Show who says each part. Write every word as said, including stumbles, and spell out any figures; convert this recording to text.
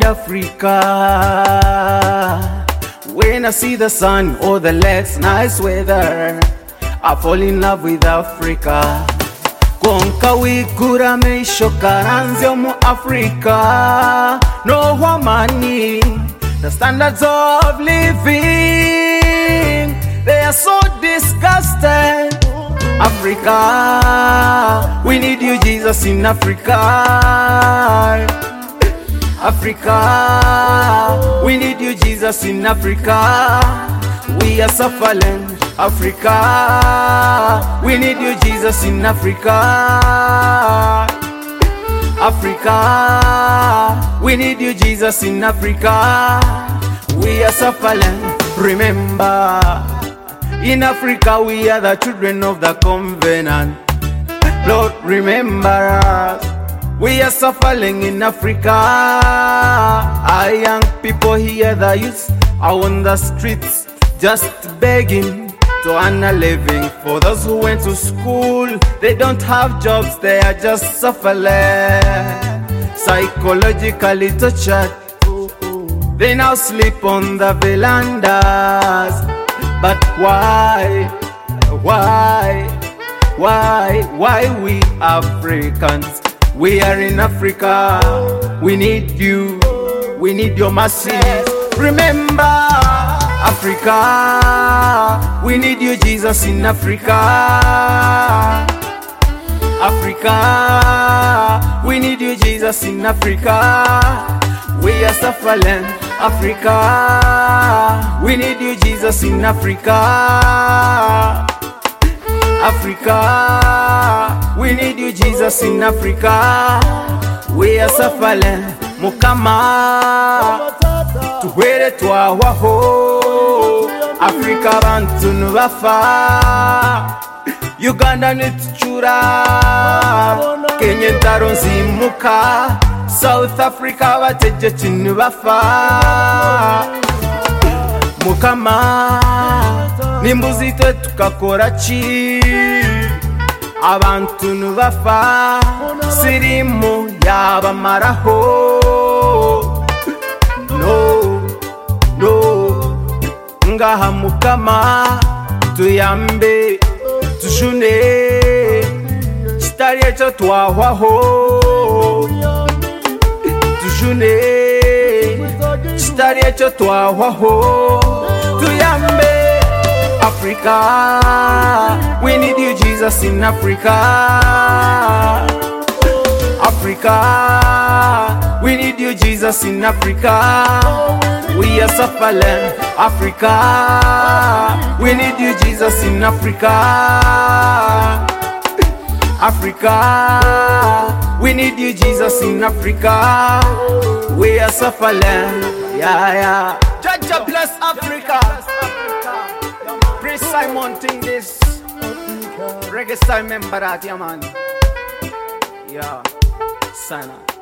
Speaker 1: Africa. When I see the sun or the lakes, nice weather, I fall in love with Africa. Konka wikura meisho karanzio mu Africa. No money, the standards of living, they are so disgusting. Africa, we need you, Jesus, in Africa. Africa, we need you, Jesus, in Africa. We are suffering. Africa, we need you, Jesus, in Africa. Africa, we need you, Jesus, in Africa. We are suffering. Remember, in Africa we are the children of the covenant. Lord, remember us. We are suffering in Africa. Our young people here, the youth, are on the streets just begging to earn a living. For those who went to school, they don't have jobs, they are just suffering, psychologically tortured. They now sleep on the verandas. But why, why, why, why we Africans? We are in Africa, we need you, we need your mercy. Remember, Africa, we need you, Jesus, in Africa. Africa, we need you, Jesus, in Africa. We are suffering. Africa, we need you, Jesus, in Africa. Africa, we need you, Jesus, in Africa. We are suffering. Mukama, tuwere twawaho. Africa bantu nubafa. Uganda nituchura. Kenya ntaro nzimuka. South Africa bateje chinu bafa. Mukama, nimbuzi twe tukakora chi. Abantu nubafa. Sirimu yabamaraho. No, no. Ngaha Mukama, tuyambe, tujune. Chitari echo twahwaho. Tujune, chitari echo twahwaho. Tuyambe. Africa, we need you, Jesus, in Africa. Africa, we need you, Jesus, in Africa. We are suffering. Africa, we need you, Jesus, in Africa. Africa, we need you, Jesus, in Africa. We are suffering. Yeah, yeah. Judge bless Africa. Prince Simon think this. Reggae style member that, yeah, man. Yeah, Sana.